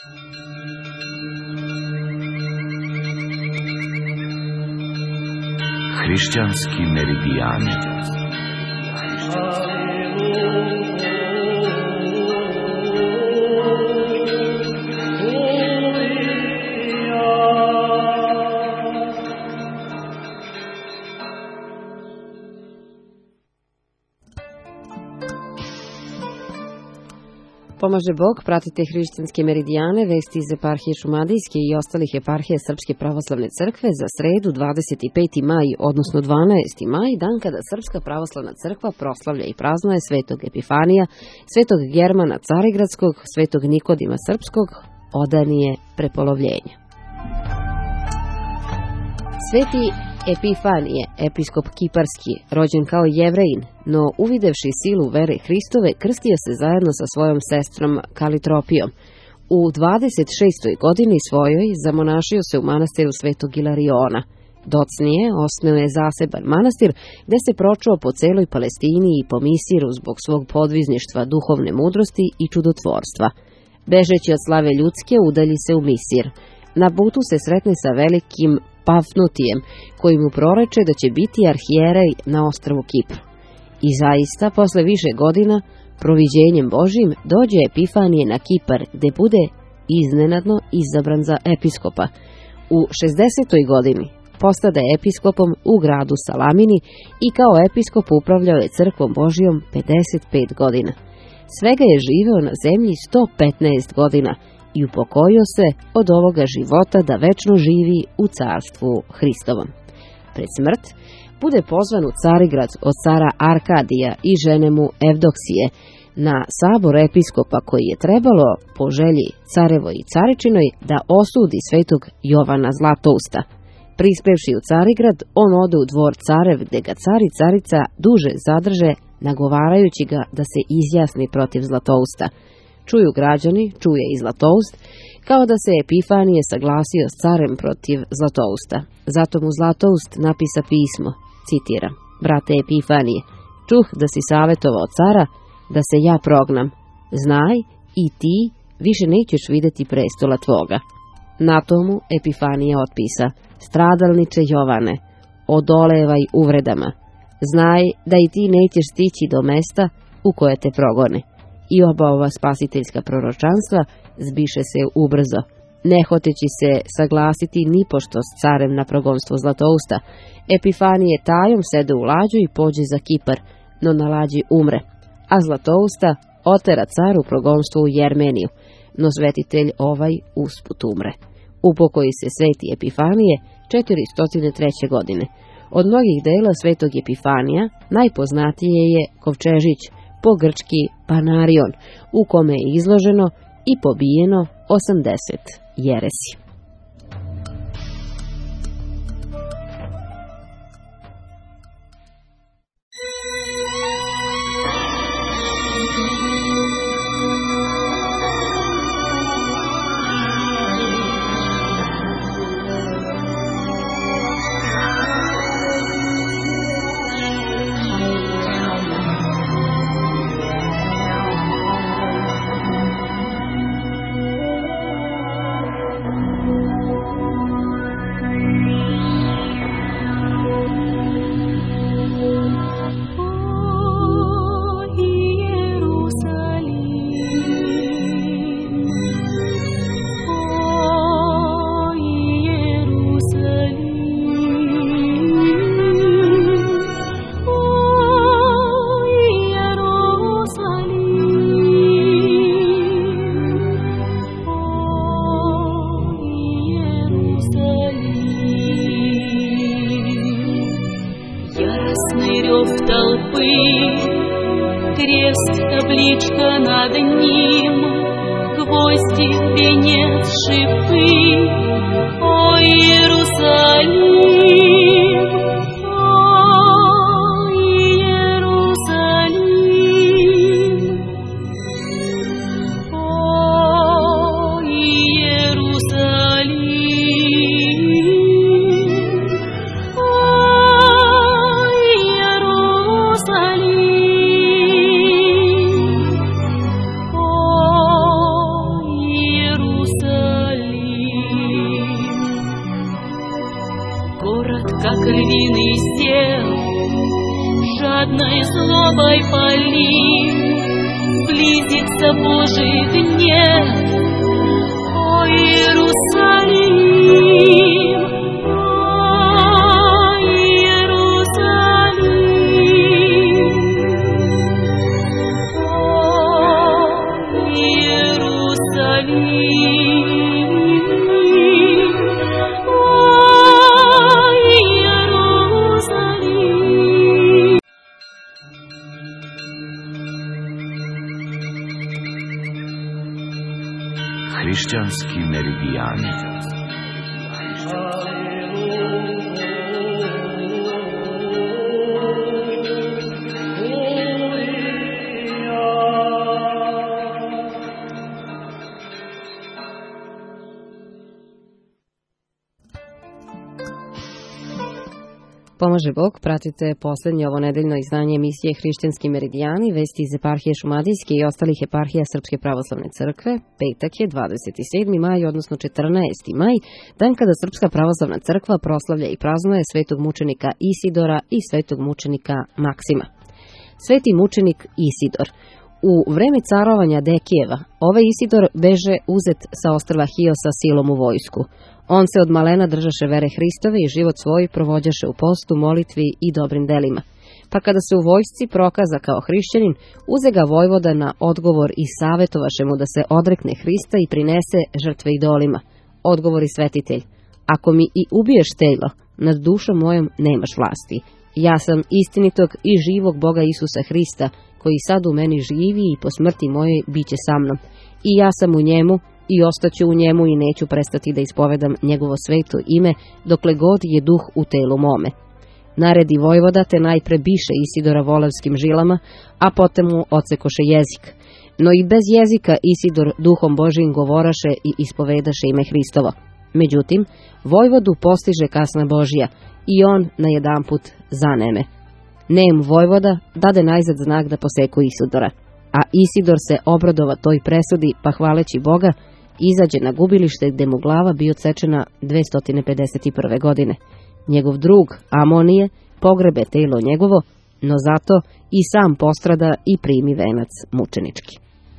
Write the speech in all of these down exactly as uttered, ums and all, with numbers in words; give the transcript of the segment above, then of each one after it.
Hrišćanski meridijani. Pomaže Bog, pratite hrišćanske meridijane, vesti iz eparhije Šumadijske i ostalih eparhije Srpske pravoslavne crkve za sredu dvadeset peti maj, odnosno dvanaesti maj, dan kada Srpska pravoslavna crkva proslavlja i praznuje svetog Epifanija, svetog Germana Carigradskog, svetog Nikodima Srpskog, odanije prepolovljenja. Sveti Epifanije, episkop Kiparski, rođen kao Jevrejin, no uvidevši silu vere Hristove, krstio se zajedno sa svojom sestrom Kalitropijom. U dvadeset šestoj godini svojoj zamonašio se u manastiru Svetog Ilariona. Docnije osnuje zaseban manastir gde se pročuo po celoj Palestini i po Misiru zbog svog podvizništva, duhovne mudrosti i čudotvorstva. Bežeći od slave ljudske, udalji se u Misir. Na putu se sretne sa velikim Pafnutijem, koji mu proreče da će biti arhijerej na ostrvu Kipru. I zaista, posle više godina, proviđenjem Božjim, dođe Epifanije na Kipar, gde bude iznenadno izabran za episkopa. U šezdesetoj godini postade episkopom u gradu Salamini i kao episkop upravljao je crkvom Božjom pedeset pet godina. Svega je živeo na zemlji sto petnaest godina i upokojio se od ovoga života da večno živi u carstvu Hristovom. Pred smrt bude pozvan u Carigrad od cara Arkadija i žene mu Evdoksije na sabor episkopa koji je trebalo, po želji carevoj i caričinoj, da osudi svetog Jovana Zlatousta. Prispevši u Carigrad, on ode u dvor carev gde ga car i carica duže zadrže, nagovarajući ga da se izjasni protiv Zlatousta. Čuju građani, čuje i Zlatoust, kao da se Epifanije saglasio s carem protiv Zlatousta. Zato mu Zlatoust napisa pismo, citiram: Brate Epifanije, čuh da si savjetovao cara da se ja prognam. Znaj, i ti više nećeš videti prestola tvoga. Na tomu Epifanija otpisa: Stradalniče Jovane, odolevaj uvredama. Znaj da i ti nećeš stići do mesta u koje te progone. I oba ova spasiteljska proročanstva zbiše se ubrzo, ne hoteći se saglasiti nipošto s carem na progonstvo Zlatousta. Epifanije tajom sede u lađu i pođe za Kipar, no na lađi umre, a Zlatousta otera car u progonstvo u Jermeniju, no svetitelj ovaj usput umre. Upokoji se sveti Epifanije četiristo treće godine. Od mnogih dela svetog Epifanija najpoznatije je Kovčežić, po grčki Panarion, u kome je izloženo i pobijeno osamdeset jeresi. кровяный сел, жадной злобой палит, близится Божий гнев. О, Иерусалим, о, Иерусалим, о, Иерусалим, о, Иерусалим. Hrišćanski meridijani. Pomaže Bog, pratite poslednje ovo nedeljno izdanje emisije Hrišćanski meridijani, vesti iz eparhije Šumadijske i ostalih eparhija Srpske pravoslavne crkve. Petak je dvadeset sedmi maj, odnosno četrnaesti maj, dan kada Srpska pravoslavna crkva proslavlja i praznuje svetog mučenika Isidora i svetog mučenika Maksima. Sveti mučenik Isidor. U vreme carovanja Dekijeva, ovaj Isidor beže uzet sa ostrva Hiosa silom u vojsku. On se od malena držaše vere Hristove i život svoj provođaše u postu, molitvi i dobrim delima. Pa kada se u vojsci prokaza kao hrišćanin, uze ga vojvoda na odgovor i savjetovaše mu da se odrekne Hrista i prinese žrtve idolima. Odgovori svetitelj: ako mi i ubiješ telo, nad dušom mojom nemaš vlasti. Ja sam istinitog i živog Boga Isusa Hrista, koji sad u meni živi i po smrti mojoj biće sa mnom. I ja sam u njemu i ostaću u njemu i neću prestati da ispovedam njegovo sveto ime, dokle god je duh u telu mome. Naredi vojvoda, te najpre biše Isidora volavskim žilama, a potom mu odsekoše jezik. No i bez jezika Isidor duhom Božijim govoraše i ispovedaše ime Hristovo. Međutim, vojvodu postiže kasna Božija i on najedanput zaneme. Nem vojvoda dade najzad znak da poseku Isidora, a Isidor se obradova toj presudi, pa hvaleći Boga, izađe na gubilište gde mu glava bi odsečena dvesta pedeset prve. godine. Njegov drug Amonije pogrebe telo njegovo, no zato i sam postrada i primi venac mučenički.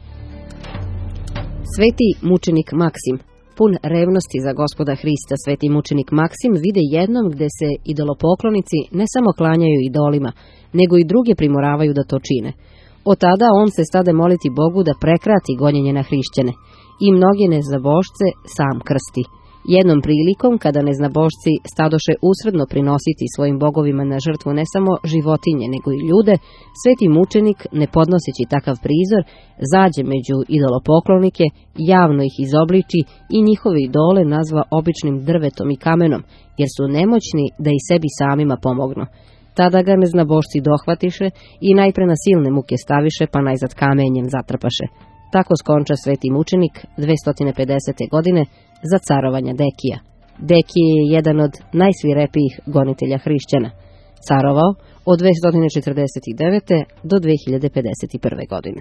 Sveti mučenik Maksim. Pun revnosti za Gospoda Hrista, sveti mučenik Maksim vide jednom gde se idolopoklonici ne samo klanjaju idolima, nego i druge primoravaju da to čine. Od tada on se stade moliti Bogu da prekrati gonjenje na hrišćane i mnoge neznabošce sam krsti. Jednom prilikom, kada neznabošci stadoše usredno prinositi svojim bogovima na žrtvu ne samo životinje, nego i ljude, sveti mučenik, ne podnoseći takav prizor, zađe među idolopoklonike, javno ih izobliči i njihove idole nazva običnim drvetom i kamenom, jer su nemoćni da i sebi samima pomognu. Tada ga neznabošci dohvatiše i najpre na silne muke staviše, pa najzad kamenjem zatrpaše. Tako skonča sveti mučenik dvesta pedesete. godine za carovanja Dekija. Dekije je jedan od najsvirepijih gonitelja hrišćana. Carovao od dvesta četrdeset devete. do dve hiljade pedeset prve. godine.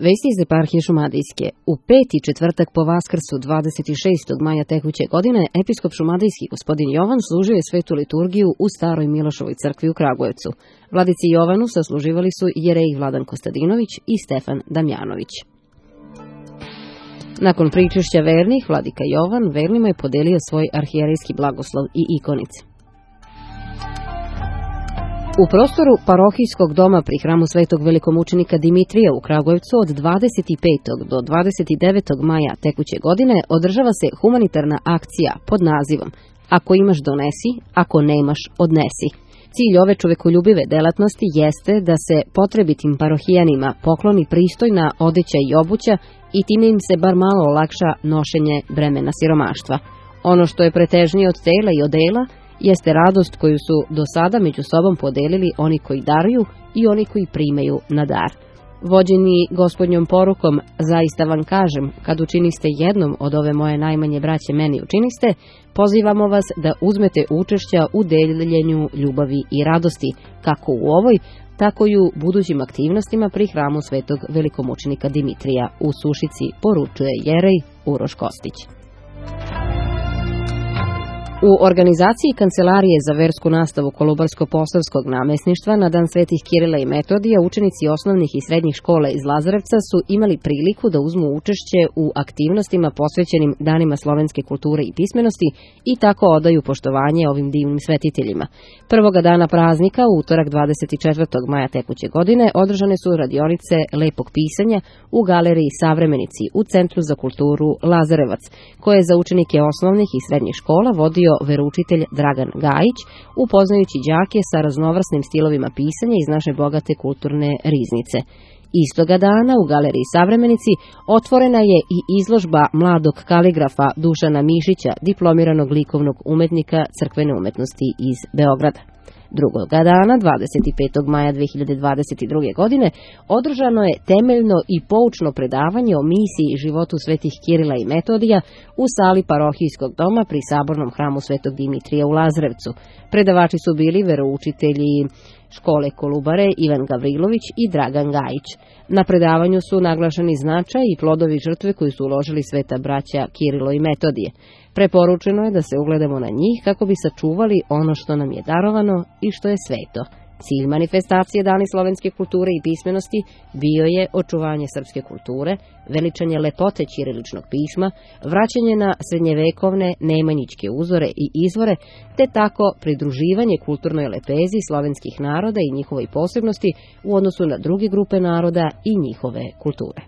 Vesti iz eparhije Šumadijske. U peti četvrtak po Vaskrsu dvadeset šestog maja tekuće godine episkop šumadijski gospodin Jovan služio je svetu liturgiju u Staroj Miloševoj crkvi u Kragujevcu. Vladici Jovanu sasluživali su jereji Vladan Kostadinović i Stefan Damjanović. Nakon pričešća vernih, vladika Jovan vernima je podelio svoj arhijerejski blagoslov i ikonice. U prostoru parohijskog doma pri hramu svetog velikomučenika Dimitrija u Kragujevcu od dvadeset petog do dvadeset devetog maja tekuće godine održava se humanitarna akcija pod nazivom Ako imaš donesi, ako nemaš odnesi. Cilj ove čovekoljubive delatnosti jeste da se potrebitim parohijanima pokloni pristojna odeća i obuća i time im se bar malo olakša nošenje bremena siromaštva. Ono što je pretežnije od tela i odela jeste radost koju su do sada među sobom podelili oni koji daruju i oni koji primaju na dar. Vođeni gospodnjom porukom, zaista vam kažem, kad učiniste jednom od ove moje najmanje braće meni učiniste, pozivamo vas da uzmete učešća u deljenju ljubavi i radosti, kako u ovoj, tako i u budućim aktivnostima pri hramu svetog velikomučenika Dimitrija u Sušici, poručuje jerej Uroš Kostić. U organizaciji Kancelarije za versku nastavu Kolubarsko-Posavskog namesništva na Dan svetih Kirila i Metodija učenici osnovnih i srednjih škola iz Lazarevca su imali priliku da uzmu učešće u aktivnostima posvećenim danima slovenske kulture i pismenosti i tako odaju poštovanje ovim divnim svetiteljima. Prvoga dana praznika, u utorak dvadeset četvrtog maja tekuće godine, održane su radionice lepog pisanja u galeriji Savremenici u Centru za kulturu Lazarevac, koje je za učenike osnovnih i srednjih škola vodio veroučitelj Dragan Gajić, upoznajući đake sa raznovrsnim stilovima pisanja iz naše bogate kulturne riznice. Istoga dana u galeriji Savremenici otvorena je i izložba mladog kaligrafa Dušana Mišića, diplomiranog likovnog umetnika crkvene umetnosti iz Beograda. Drugoga dana, dvadeset petog maja dve hiljade dvadeset druge. godine, održano je temeljno i poučno predavanje o misiji i životu svetih Kirila i Metodija u sali parohijskog doma pri sabornom hramu svetog Dimitrija u Lazarevcu. Predavači su bili veroučitelji škole Kolubare Ivan Gavrilović i Dragan Gajić. Na predavanju su naglašeni značaj i plodovi žrtve koju su uložili sveta braća Kirilo i Metodije. Preporučeno je da se ugledamo na njih kako bi sačuvali ono što nam je darovano i što je sveto. Cilj manifestacije Dani slovenske kulture i pismenosti bio je očuvanje srpske kulture, veličanje lepote ćiriličnog pisma, vraćanje na srednjevekovne nemanjićke uzore i izvore, te tako pridruživanje kulturnoj lepezi slovenskih naroda i njihovoj posebnosti u odnosu na druge grupe naroda i njihove kulture.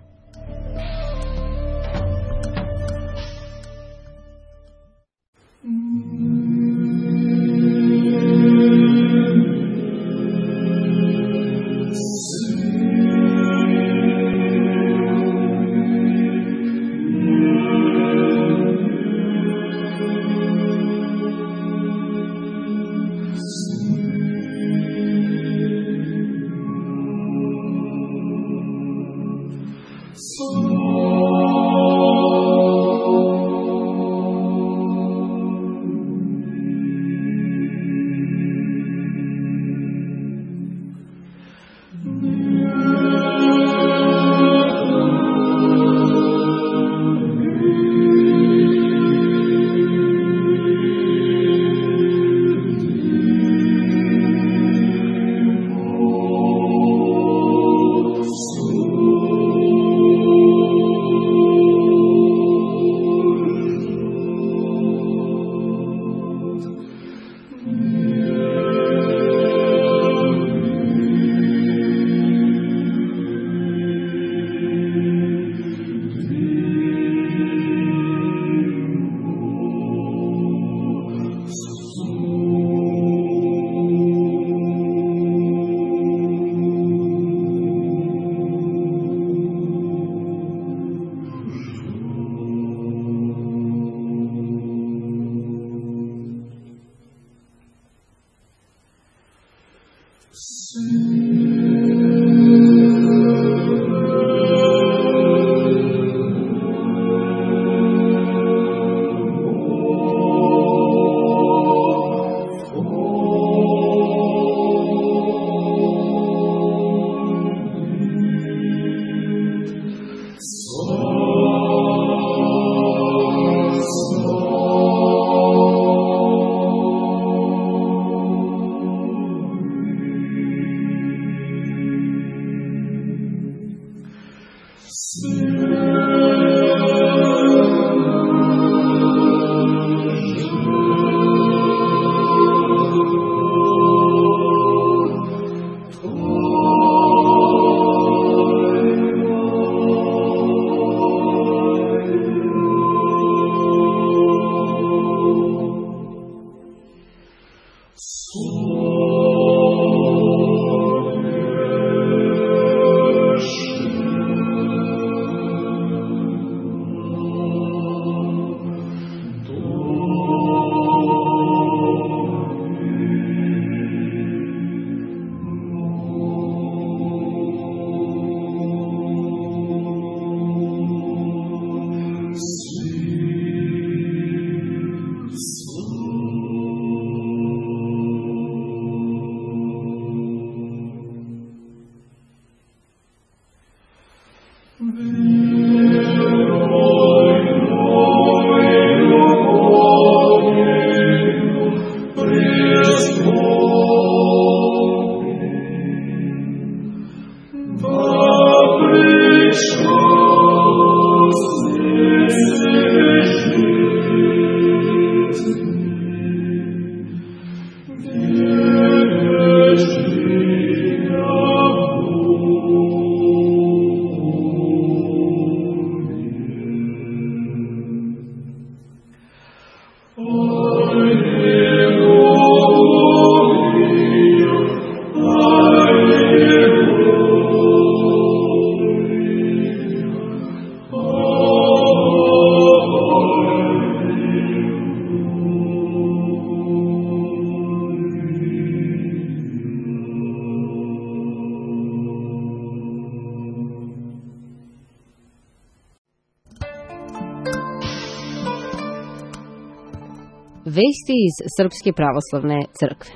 Vesti iz Srpske pravoslavne crkve.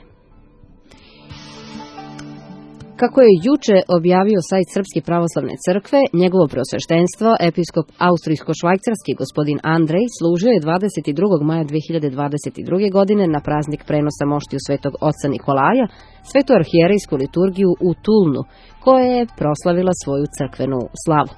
Kako je juče objavio sajt Srpske pravoslavne crkve, njegovo preosveštenstvo, episkop austrijsko-švajcarski gospodin Andrej, služio je dvadeset drugog maja dve hiljade dvadeset druge. godine na praznik prenosa moštiju svetog oca Nikolaja, svetu arhijerejsku liturgiju u Tulnu, koja je proslavila svoju crkvenu slavu.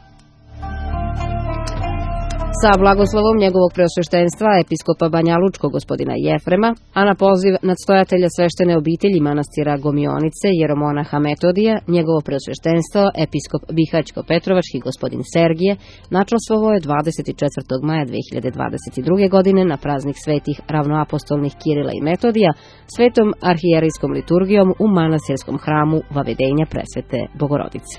Sa blagoslovom njegovog preosveštenstva episkopa Banjalučkog gospodina Jefrema, a na poziv nadstojatelja sveštene obitelji manastira Gomionice jeromonaha Metodija, njegovo preosveštenstvo episkop Bihaćko-Petrovački gospodin Sergije načastvovao je dvadeset četvrtog maja dve hiljade dvadeset druge. godine na praznik svetih ravnoapostolnih Kirila i Metodija svetom arhijerejskom liturgijom u manastirskom hramu Vavedenja Presvete Bogorodice.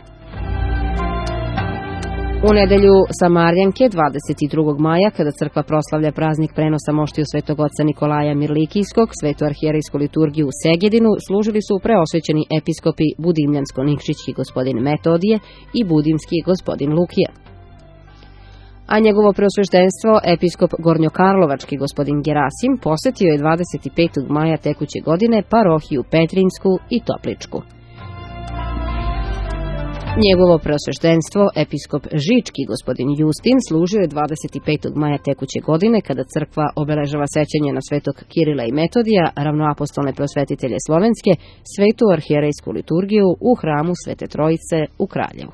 U nedelju Samarljanke, dvadeset drugog maja, kada crkva proslavlja praznik prenosa moštiju svetog oca Nikolaja Mirlikijskog, svetu arhijerejsku liturgiju u Segedinu, služili su preosvećeni episkopi Budimljansko-Nikšićki gospodin Metodije i Budimski gospodin Lukija. A njegovo preosveštenstvo, episkop Gornjokarlovački gospodin Gerasim, posetio je dvadeset petog maja tekuće godine parohiju Petrinsku i Topličku. Njegovo preosveštenstvo, episkop Žički gospodin Justin, služio je dvadeset petog maja tekuće godine kada crkva obeležava sećanje na svetog Kirila i Metodija, ravnoapostolne prosvetitelje Slovenske, svetu arhijerejsku liturgiju u hramu Svete Trojice u Kraljevu.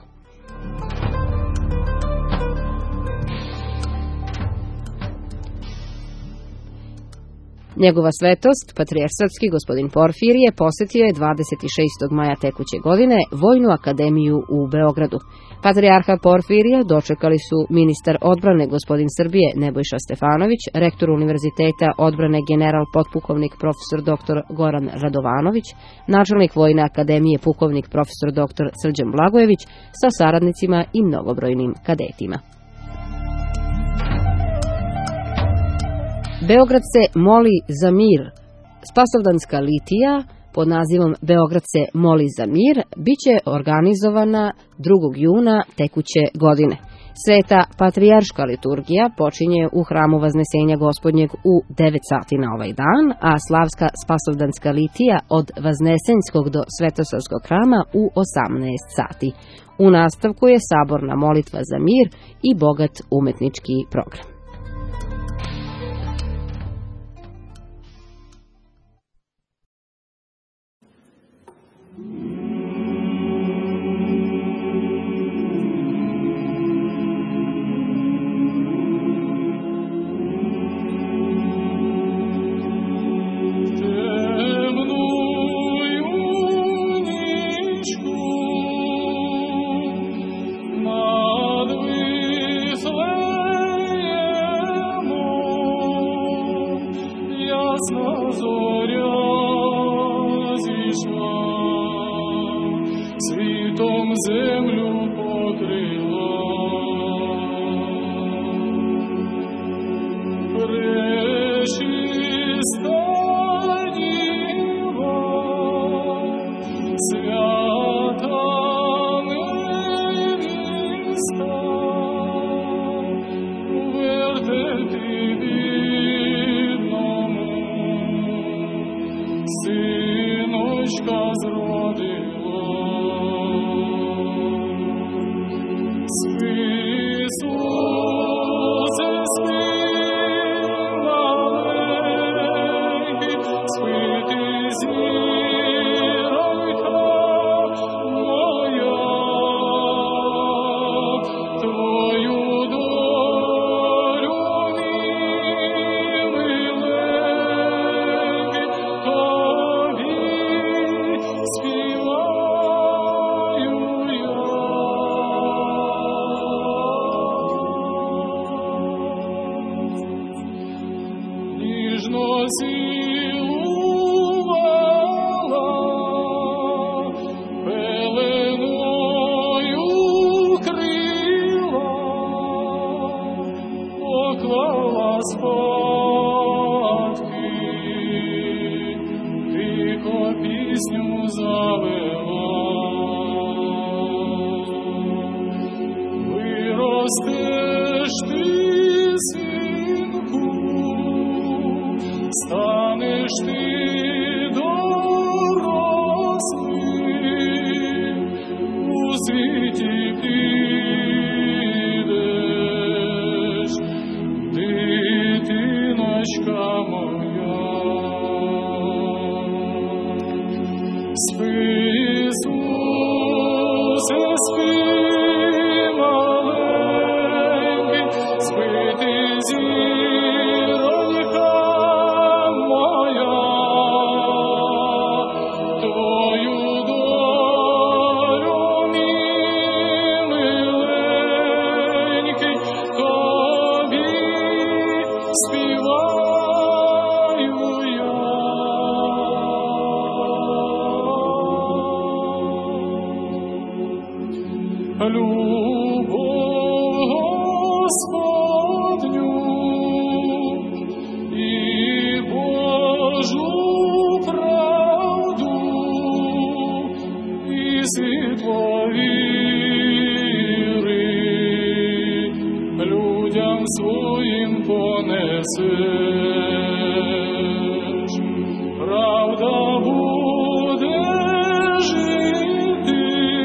Njegova svetost, patrijarh srpski gospodin Porfirije, posetio je dvadeset šestog maja tekuće godine Vojnu akademiju u Beogradu. Patrijarha Porfirija dočekali su ministar odbrane gospodin Srbije Nebojša Stefanović, rektor Univerziteta odbrane general potpukovnik profesor doktor Goran Radovanović, načelnik Vojne akademije pukovnik profesor doktor Srđan Blagojević sa saradnicima i mnogobrojnim kadetima. Beograd se moli za mir. Spasovdanska litija pod nazivom Beograd se moli za mir biće organizovana drugog juna tekuće godine. Sveta patrijarška liturgija počinje u hramu Vaznesenja Gospodnjeg u devet sati na ovaj dan, a slavska spasovdanska litija od Vaznesenjskog do Svetosavskog hrama u osamnaest sati. U nastavku je saborna molitva za mir i bogat umetnički program. Зоря землю покрила. Пречиста Діва, свята невіста, у вертепі бідному синочка зродила. Спи, Ісусе, спи, маленький, спи ти, зіронька моя, твою долю, мій миленький, тобі співаю я. Ніжно цілувала, пеленою крила, поклала спадки, тихо пісню завела. Виростеш ти, синку, станеш ти дорослим, у світі підеш, дитиночка моя. Спи, Ісусе, спи, маленький, спи ти, зіронька моя, твою долю, мій миленький, тобі співаю я. Любов Господню і Божу правду, і світло віри людям своїм понесеш. Правда буде жити,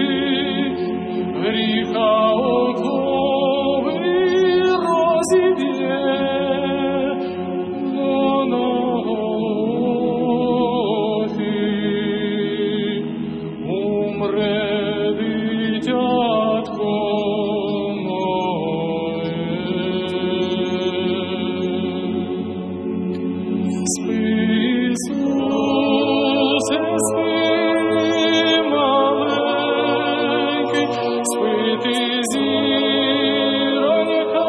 гріха окови розіб'є, но на Голгофі умре дитятко моє. Спи, Ісусе, спи, маленький, спи ти, зіронька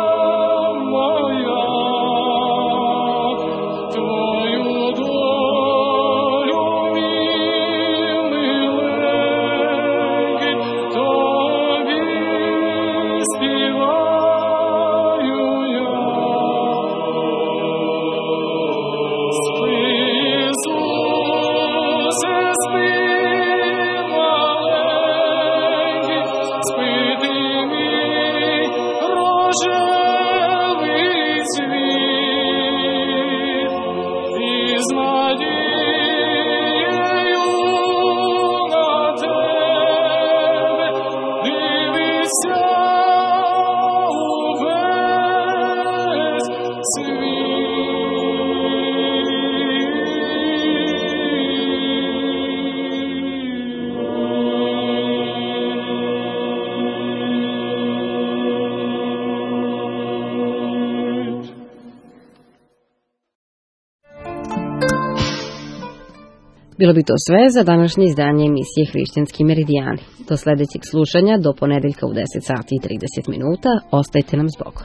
моя, твою долю, мій миленький, тобі співаю я. Спи, Ісусе, спи, маленький, спи ти, мій рожевий цвіт, і з надією на тебе дивися увесь світ. Bilo bi to sve za današnje izdanje emisije Hrišćanski meridijani. Do sljedećeg slušanja do ponedeljka u deset sati i trideset minuta. Ostajte nam s Bogom.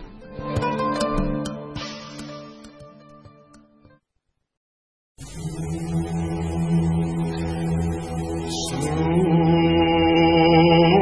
Ooh.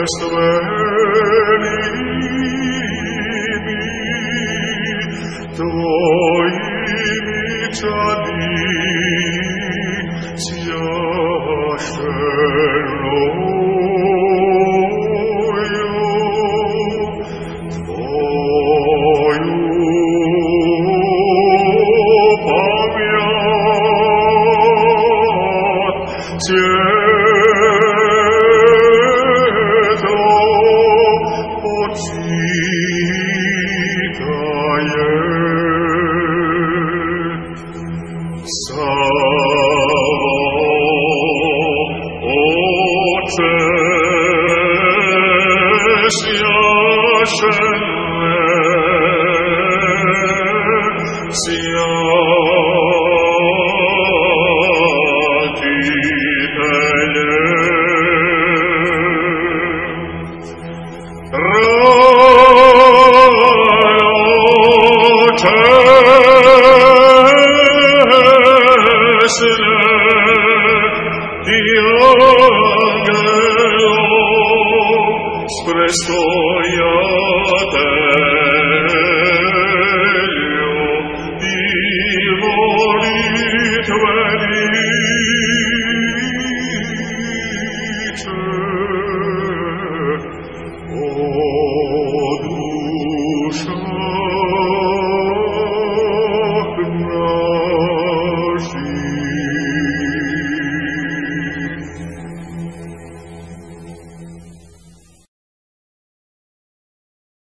Prestoja